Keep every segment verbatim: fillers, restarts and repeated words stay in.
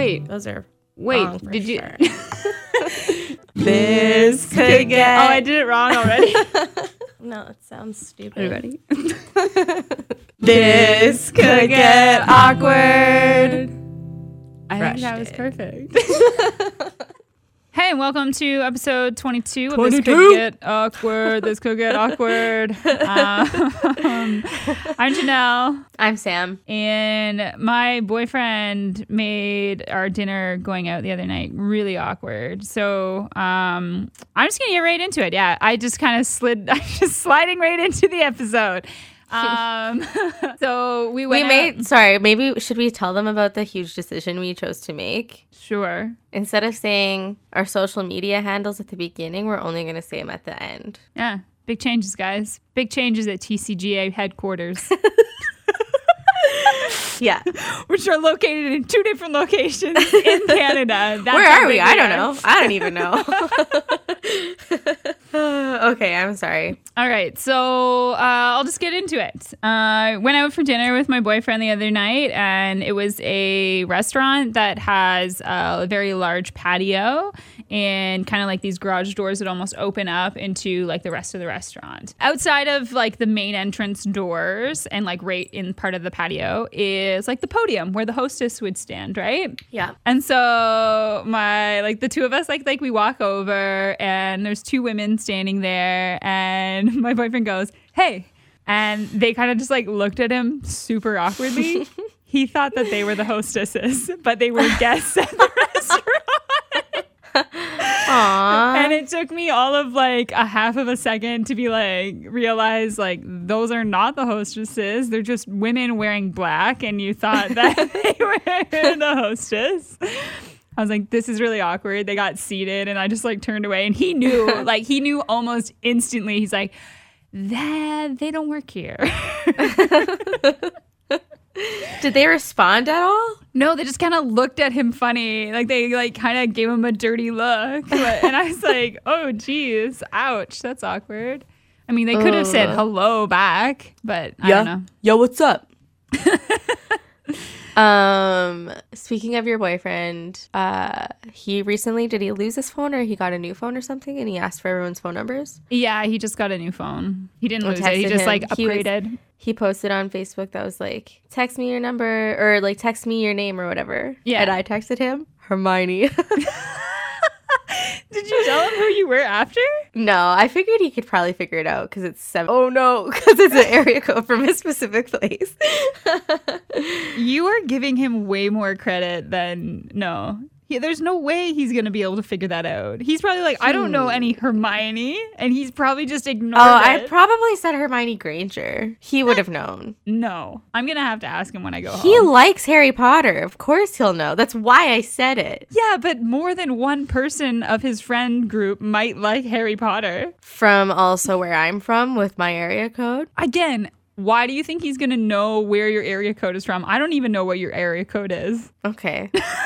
wait. Those are Wait, wrong for did you? sure. This could get. Oh, I did it wrong already. No, it sounds stupid. Everybody. This could get awkward. I Crushed think that was it. perfect. Hey, and welcome to episode twenty-two of This twenty-two. Could Get Awkward. This Could Get Awkward. Um, I'm Janelle, I'm Sam. and my boyfriend made our dinner going out the other night really awkward. So um, I'm just gonna get right into it. Yeah, I just kind of slid. I'm just sliding right into the episode. Um, so we went. We made, out- sorry, maybe should we tell them about the huge decision we chose to make? Sure. Instead of saying our social media handles at the beginning, we're only going to say them at the end. Yeah. Big changes, guys. Big changes at T C G A headquarters, Yeah. which are located in two different locations in Canada. That's Where how are we? big I don't are. know. I don't even know. Okay, I'm sorry. All right, so uh, I'll just get into it. I uh, went out for dinner with my boyfriend the other night, and it was a restaurant that has a very large patio and kind of like these garage doors that almost open up into like the rest of the restaurant. Outside of like the main entrance doors and like right in part of the patio is like the podium where the hostess would stand, right? Yeah. And so my like the two of us like like we walk over and there's two women standing there and my boyfriend goes, "Hey." And they kind of just like looked at him super awkwardly. He thought that they were the hostesses, but they were guests at the restaurant. Aww. And it took me all of like a half of a second to be like, realize like those are not the hostesses. They're just women wearing black. And you thought that they were the hostess. I was like, this is really awkward. They got seated and I just like turned away and he knew, like he knew almost instantly. He's like, that they don't work here. Did they respond at all? No, they just kind of looked at him funny. Like they like kind of gave him a dirty look. But, and I was like, oh, geez, ouch. That's awkward. I mean, they could have said Ugh. hello back, but I don't know. Yo, what's up? Um, speaking of your boyfriend, uh, he recently, did he lose his phone or he got a new phone or something and he asked for everyone's phone numbers? Yeah, he just got a new phone. He didn't I lose it. He texted just him. like He was- upgraded. He posted on Facebook that was like, text me your number or like text me your name or whatever. Yeah. And I texted him, Hermione. Did you tell him who you were after? No, I figured he could probably figure it out because it's seven. Oh no, because it's an area code from a specific place. You are giving him way more credit than no. He, there's no way he's going to be able to figure that out. He's probably like, I don't know any Hermione. And he's probably just ignored Oh, it. I probably said Hermione Granger. He would have known. No. I'm going to have to ask him when I go He home. likes Harry Potter. Of course he'll know. That's why I said it. Yeah, but more than one person of his friend group might like Harry Potter. From also where I'm from with my area code. Again, why do you think he's going to know where your area code is from? I don't even know what your area code is. Okay.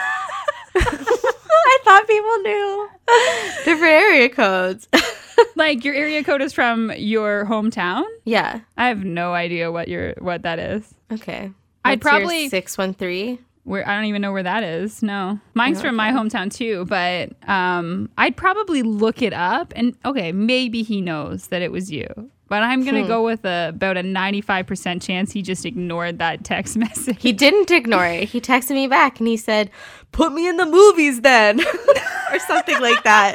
I thought people knew different area codes. Like your area code is from your hometown? Yeah. I have no idea what your what that is. Okay. I'd probably- six one three. Where I don't even know where that is. No, mine's Oh, from my hometown too. But um, I'd probably look it up, and okay, maybe he knows that it was you. But I'm gonna Hmm. go with a, about a ninety-five percent chance he just ignored that text message. He didn't ignore it. He texted me back and he said, "Put me in the movies then," or something like that.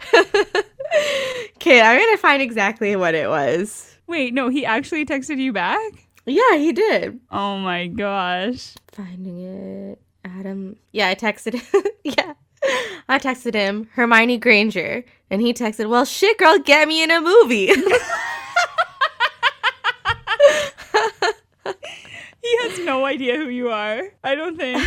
Okay, I'm gonna find exactly what it was. Wait, no, he actually texted you back? Yeah, he did. Oh my gosh. Finding it, Adam. Yeah, I texted him. Yeah, I texted him Hermione Granger, and he texted, "Well, shit, girl, get me in a movie." He has no idea who you are. I don't think.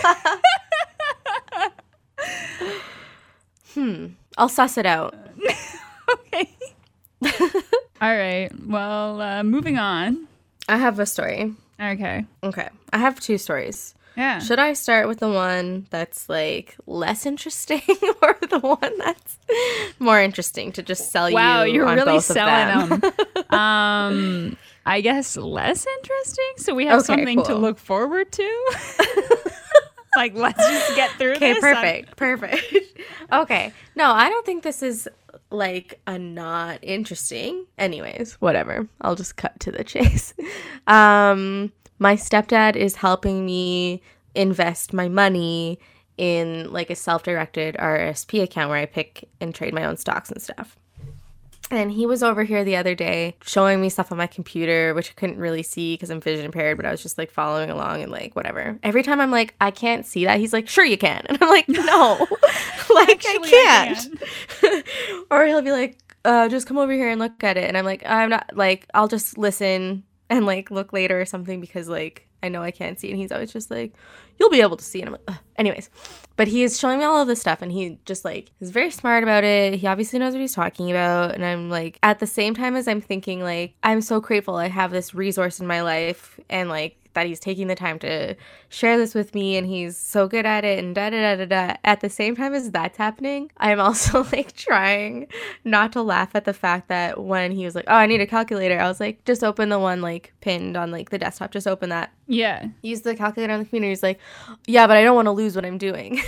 hmm. I'll suss it out. Okay. All right. Well, uh, moving on. I have a story. Okay. Okay, I have two stories. Yeah. Should I start with the one that's like less interesting or the one that's more interesting to just sell Wow, you you're on really both selling of them? them. um, I guess less interesting. So we have Okay, something to cool. look forward to. Like, let's just get through Okay, this. perfect. Perfect. Okay. No, I don't think this is like a not interesting. Anyways, whatever. I'll just cut to the chase. Um, my stepdad is helping me invest my money in like a self-directed R R S P account where I pick and trade my own stocks and stuff. And he was over here the other day showing me stuff on my computer, which I couldn't really see because I'm vision impaired, but I was just like following along and like whatever. Every time I'm like, I can't see that, he's like, sure you can. And I'm like, no, like Actually, I I can't. Or he'll be like, uh, just come over here and look at it. And I'm like, I'm not, like, I'll just listen and like look later or something because like I know I can't see. And he's always just like, you'll be able to see. And I'm like, ugh. Anyways, but he is showing me all of this stuff and he just like is very smart about it. He obviously knows what he's talking about. And I'm like, at the same time as I'm thinking like, I'm so grateful I have this resource in my life and like that he's taking the time to share this with me and he's so good at it and da da da da da. At the same time as that's happening, I'm also like trying not to laugh at the fact that when he was like, oh, I need a calculator, I was like, just open the one like pinned on like the desktop, just open that. Yeah. Use the calculator on the computer. He's like, yeah, but I don't want to lose what I'm doing.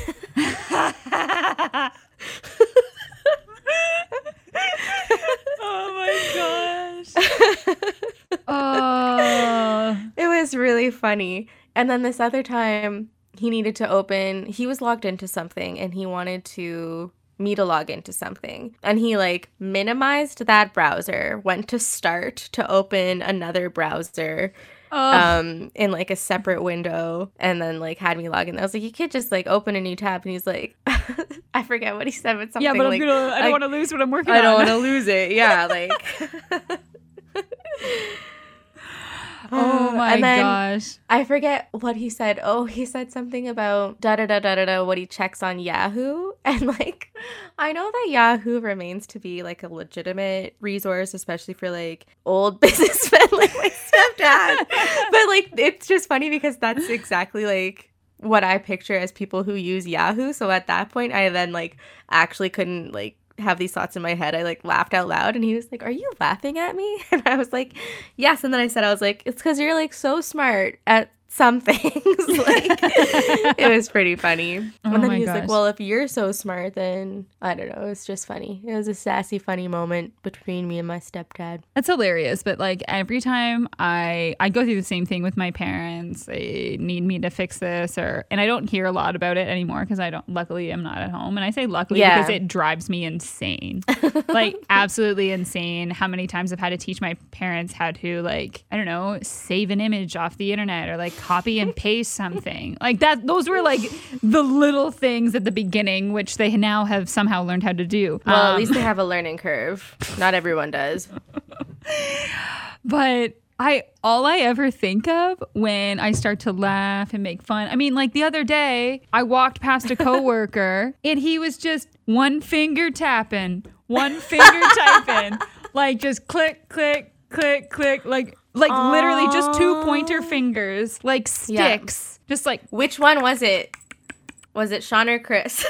Oh my gosh. Oh. It was really funny. And then this other time he needed to open, he was logged into something and he wanted to me to log into something. And he like minimized that browser, went to start to open another browser. Oh. Um, in like a separate window, and then like had me log in. I was like, you could just like open a new tab, and he's like, I forget what he said, but something Yeah, but like, I'm gonna, I don't like, want to lose what I'm working I on. don't want to lose it. Yeah, like. Oh my and then gosh. I forget what he said. Oh, he said something about da da da da da da what he checks on Yahoo. And like, I know that Yahoo remains to be like a legitimate resource, especially for like old businessmen like my stepdad. But like, it's just funny because that's exactly like what I picture as people who use Yahoo. So at that point, I then like actually couldn't like have these thoughts in my head. I like laughed out loud and he was like, are you laughing at me? And I was like, yes. And then I said, I was like, it's because you're like so smart at some things. Like, it was pretty funny. Oh and then my he was gosh. like, well, if you're so smart, then I don't know. It's just funny. It was a sassy, funny moment between me and my stepdad. That's hilarious, but like every time I I go through the same thing with my parents, they need me to fix this, or and I don't hear a lot about it anymore because I don't. Luckily, I'm not at home, and I say luckily Yeah. because it drives me insane, like absolutely insane. How many times I've had to teach my parents how to like I don't know save an image off the internet or like copy and paste something like that. Those were like the little things at the beginning, which they now have somehow learned how to do. Well, Um, at least they have a learning curve. Not everyone does. But I all I ever think of when I start to laugh and make fun. I mean, like the other day, I walked past a coworker and he was just one finger tapping, one finger typing, like just click, click, click, click, like like Aww. literally just two pointer fingers, like Yeah. sticks, just like. Which one was it? Was it Sean or Chris?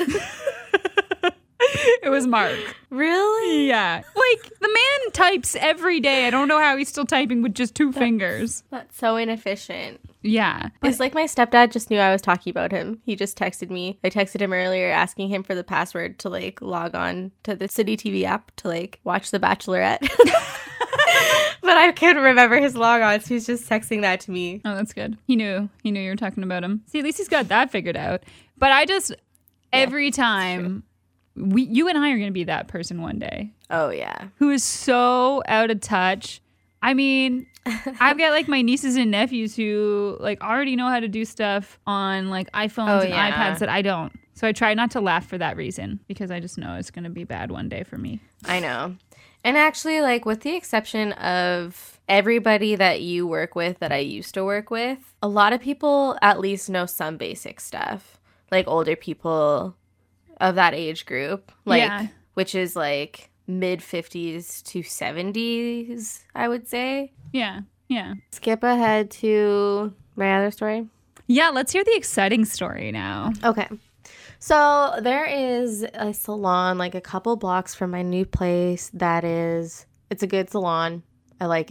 It was Mark. Really? Yeah. Like the man types every day. I don't know how he's still typing with just two fingers. That's so inefficient. Yeah. It's like my stepdad just knew I was talking about him. He just texted me. I texted him earlier asking him for the password to like log on to the City T V app to like watch The Bachelorette. But I couldn't remember his log on, so he's just texting that to me. Oh, that's good. He knew. He knew you were talking about him. See, at least he's got that figured out. But I just, every time, we, you and I are going to be that person one day Oh, yeah. who is so out of touch. I mean, I've got like my nieces and nephews who like already know how to do stuff on like iPhones Oh, and yeah. iPads that I don't. So I try not to laugh for that reason because I just know it's going to be bad one day for me. I know. And actually, like, with the exception of everybody that you work with that I used to work with, a lot of people at least know some basic stuff. Like, older people of that age group. Like, Yeah. which is, like, mid-fifties to seventies, I would say. Yeah. Yeah. Skip ahead to my other story. Yeah. Let's hear the exciting story now. Okay. So there is a salon like a couple blocks from my new place that is, it's a good salon. I like it.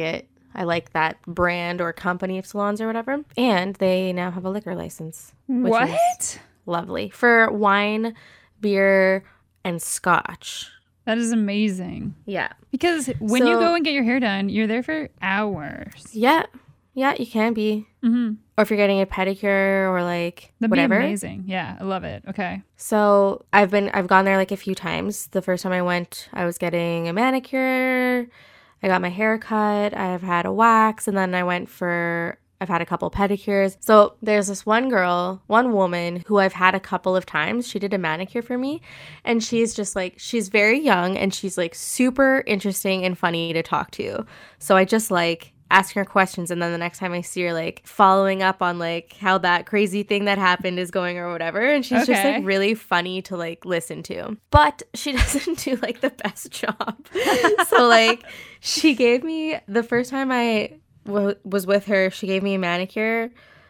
I like that brand or company of salons or whatever. And they now have a liquor license. Which What? is lovely. For wine, beer, and scotch. That is amazing. Yeah. Because when So- you go and get your hair done, you're there for hours. Yeah. Yeah, you can be. Mm-hmm. Or if you're getting a pedicure or like That'd whatever. be amazing. Yeah, I love it. Okay. So I've been I've gone there like a few times. The first time I went, I was getting a manicure. I got my hair cut. I've had a wax, and then I went for I've had a couple pedicures. So there's this one girl, one woman who I've had a couple of times. She did a manicure for me, and she's just like she's very young and she's like super interesting and funny to talk to. So I just like asking her questions, and then the next time I see her, like following up on like how that crazy thing that happened is going or whatever, and she's just Okay. like really funny to like listen to, but she doesn't do like the best job. So like she gave me the first time I w- was with her, she gave me a manicure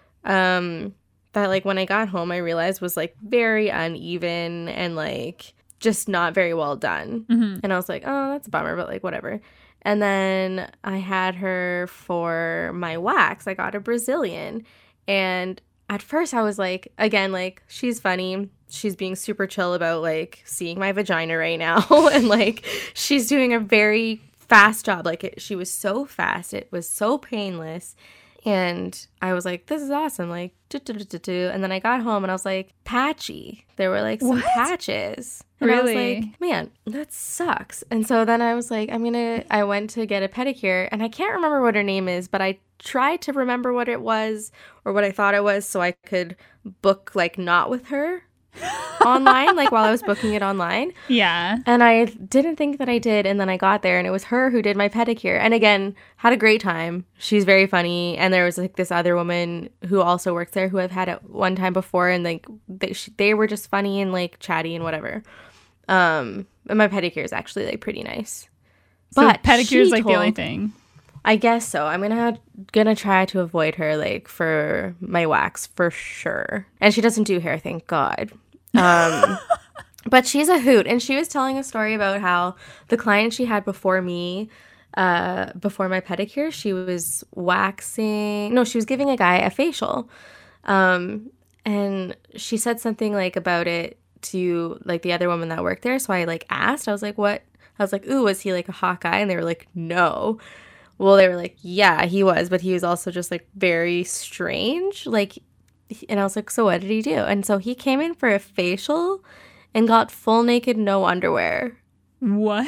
um that like when I got home I realized was like very uneven and like just not very well done. Mm-hmm. And I was like, oh, that's a bummer, but like whatever. And then I had her for my wax. I got a Brazilian. And at first I was like, again, like, she's funny. She's being super chill about like seeing my vagina right now. And like, she's doing a very fast job. Like, it, she was so fast. It was so painless. And I was like, this is awesome. Like, do, do, do, do, do. And then I got home and I was like, patchy. There were like some What? patches. And I was Really? like, man, that sucks. And so then I was like, I'm going to, I went to get a pedicure and I can't remember what her name is, but I tried to remember what it was or what I thought it was so I could book like not with her online, like while I was booking it online. Yeah. And I didn't think that I did. And then I got there and it was her who did my pedicure. And again, had a great time. She's very funny. And there was like this other woman who also works there who I've had at one time before. And like they, she, they were just funny and like chatty and whatever. Um, and my pedicure is actually like pretty nice. So But pedicure she is like the only told- thing. I guess so. I'm gonna gonna try to avoid her like for my wax for sure. And she doesn't do hair, thank God. Um, but she's a hoot, and she was telling a story about how the client she had before me, uh, before my pedicure, she was waxing. No, she was giving a guy a facial, um, and she said something like about it to like the other woman that worked there. So I like asked. I was like, "What?" I was like, "Ooh, was he like a hot guy?" And they were like, "No." Well, they were like, yeah, he was, but he was also just like very strange. Like, and I was like, so what did he do? And so he came in for a facial and got full naked, no underwear. What?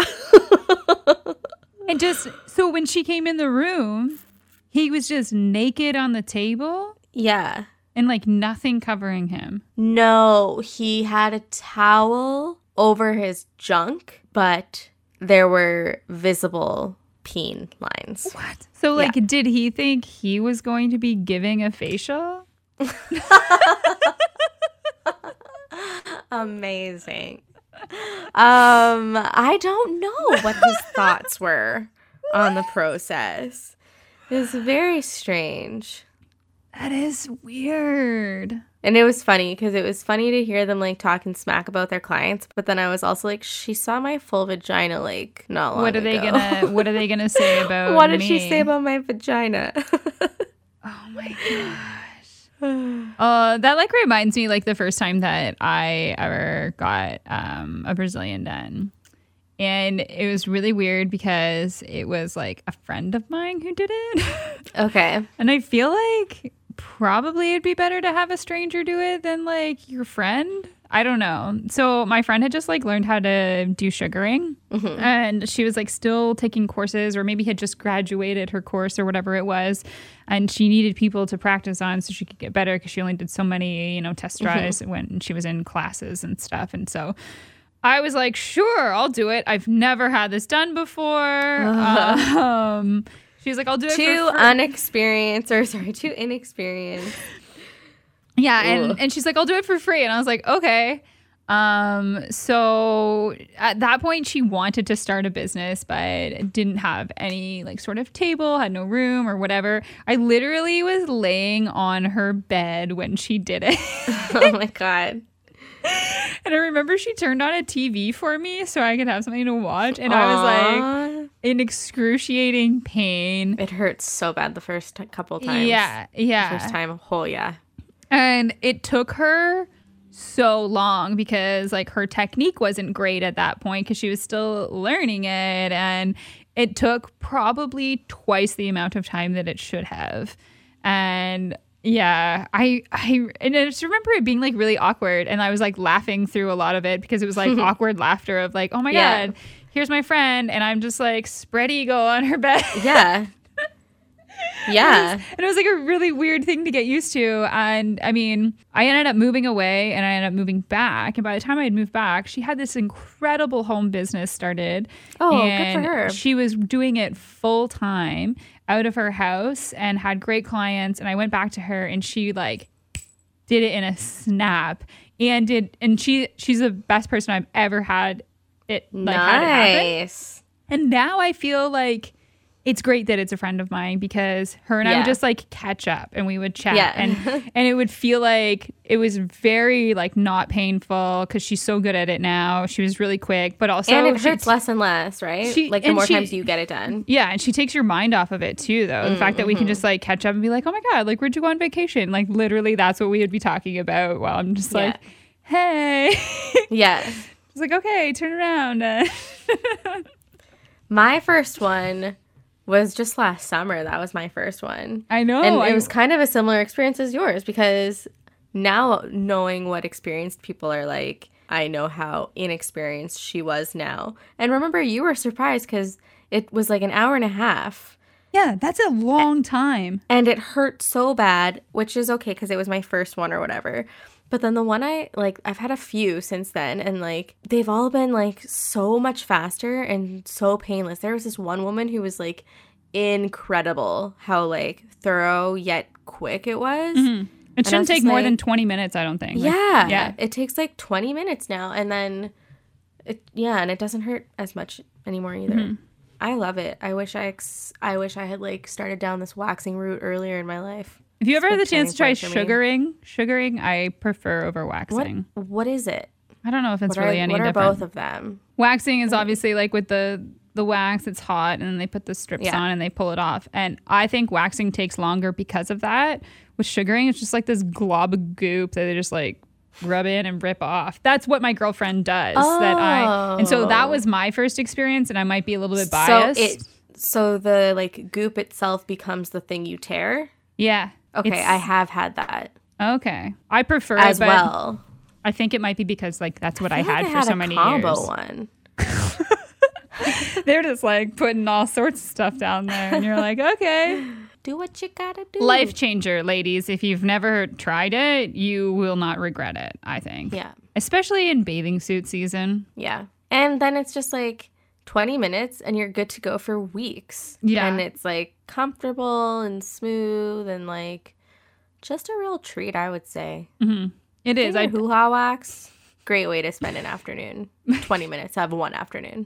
And just so when she came in the room, he was just naked on the table Yeah. and like nothing covering him. No, he had a towel over his junk, but there were visible peen lines. What? So like, did he think he was going to be giving a facial? Amazing. Um, I don't know what his thoughts were on the process. It was very strange. That is weird. And it was funny because it was funny to hear them like talking smack about their clients, but then I was also like, she saw my full vagina like not long What are they ago. gonna What are they gonna say about What did me? she say about my vagina? Oh my gosh. Uh, that like reminds me like the first time that I ever got um, a Brazilian done. And it was really weird because it was like a friend of mine who did it. Okay. And I feel like probably it'd be better to have a stranger do it than like your friend. I don't know. So my friend had just like learned how to do sugaring, Mhm. and she was like still taking courses, or maybe had just graduated her course or whatever it was. And she needed people to practice on so she could get better because she only did so many, you know, test drives when she was in classes and stuff. And so I was like, sure, I'll do it. I've never had this done before. Um, she's like, I'll do it Too for free. unexperienced, or sorry, too inexperienced. Yeah, Ugh. and, and she's like, I'll do it for free. And I was like, okay. Um, so at that point she wanted to start a business, but didn't have any like sort of table, had no room or whatever. I literally was laying on her bed when she did it. Oh my God. And I remember she turned on a T V for me so I could have something to watch. And I was like, Aw. in excruciating pain. It hurts so bad the first t- couple times. Yeah, yeah. The first time, oh yeah. And it took her so long because like her technique wasn't great at that point because she was still learning it, and it took probably twice the amount of time that it should have. And yeah, I I and I just remember it being like really awkward, and I was like laughing through a lot of it because it was like awkward laughter of like, oh my Yeah. god, here's my friend, and I'm just like spread eagle on her bed. Yeah. Yeah. And it was like a really weird thing to get used to. And I mean, I ended up moving away and I ended up moving back. And by the time I had moved back, she had this incredible home business started. Oh, and good for her. She was doing it full time out of her house and had great clients. And I went back to her and she like did it in a snap. And did and she she's the best person I've ever had it like had it happen. Nice. And now I feel like it's great that it's a friend of mine because her and I Yeah. would just like catch up and we would chat Yeah. and and it would feel like it was very like not painful because she's so good at it now. She was really quick, but also And it she- hurts less and less, right? she- like the and more she- times you get it done. Yeah, and she takes your mind off of it too, though. The fact that we can just like catch up and be like, "Oh my god, like where'd you go on vacation?" Like literally, that's what we would be talking about. While I'm just like, "Hey," Yeah. it's like, "Okay, turn around." My first one was just last summer. That was my first one. I know. And I- it was kind of a similar experience as yours because now knowing what experienced people are like, I know how inexperienced she was now. And remember, you were surprised because it was like an hour and a half. yeah, that's a long time. And it hurt so bad, which is okay because it was my first one or whatever. But then the one I, like, I've had a few since then, and, like, they've all been, like, so much faster and so painless. There was this one woman who was, like, incredible how, like, thorough yet quick it was. Mm-hmm. It I shouldn't was take just more like- than twenty minutes, I don't think. Like, Yeah. yeah. It takes, like, twenty minutes now, and then, it, yeah, and it doesn't hurt as much anymore either. Mm-hmm. I love it. I wish I, ex- I wish I had, like, started down this waxing route earlier in my life. If you ever It's had a the chance to try turning point for me. sugaring, sugaring, I prefer over What, waxing. what is it? I don't know if it's What, really are, any what are different. both of them? Waxing is obviously like with the the wax, it's hot, and then they put the strips Yeah. on and they pull it off. And I think waxing takes longer because of that. With sugaring, it's just like this glob of goop that they just like rub in and rip off. That's what my girlfriend does. That I and so that was my first experience, and I might be a little bit biased. So it so the like goop itself becomes the thing you tear. yeah. Okay, It's- I have had that okay. I prefer as it, but well. I think it might be because like that's what I, feel like had for so a many combo years. one. They're just like putting all sorts of stuff down there, and you're like, okay. Do what you gotta do. Life changer, ladies. If you've never tried it, you will not regret it, I think. Yeah, Especially in bathing suit season. yeah. And then it's just like twenty minutes, and you're good to go for weeks. Yeah. and it's like comfortable and smooth and like just a real treat, I would say. It is. I I, hoo ha wax. Great way to spend an afternoon. twenty minutes of one afternoon.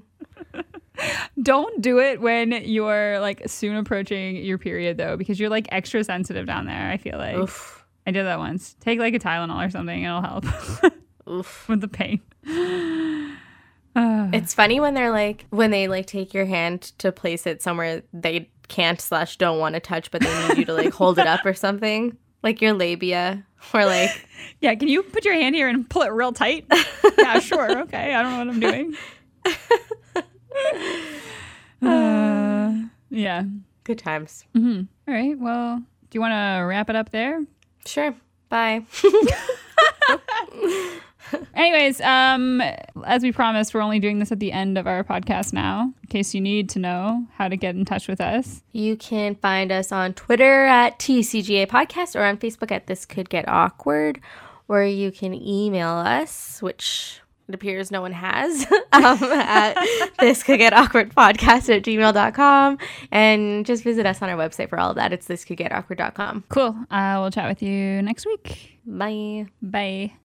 don't do it when you're like soon approaching your period, though, because you're like extra sensitive down there, I feel like. Oof. I did that once. Take like a Tylenol or something. It'll help Oof. with the pain. It's funny when they're like, when they like take your hand to place it somewhere they can't slash don't want to touch, but they need you to like hold it up or something. Like your labia or like, Yeah, can you put your hand here and pull it real tight? Yeah, sure. Okay. I don't know what I'm doing. Uh, yeah. good times. All right. Well, do you want to wrap it up there? Sure. Bye. Anyways, um, as we promised, we're only doing this at the end of our podcast now, in case you need to know how to get in touch with us. You can find us on Twitter at T C G A Podcast or on Facebook at This Could Get Awkward, or you can email us, which it appears no one has, um, at This Could Get Awkward Podcast at gmail dot com, and just visit us on our website for all of that. It's this could get awkward dot com. Cool. Uh, we'll chat with you next week. Bye. Bye.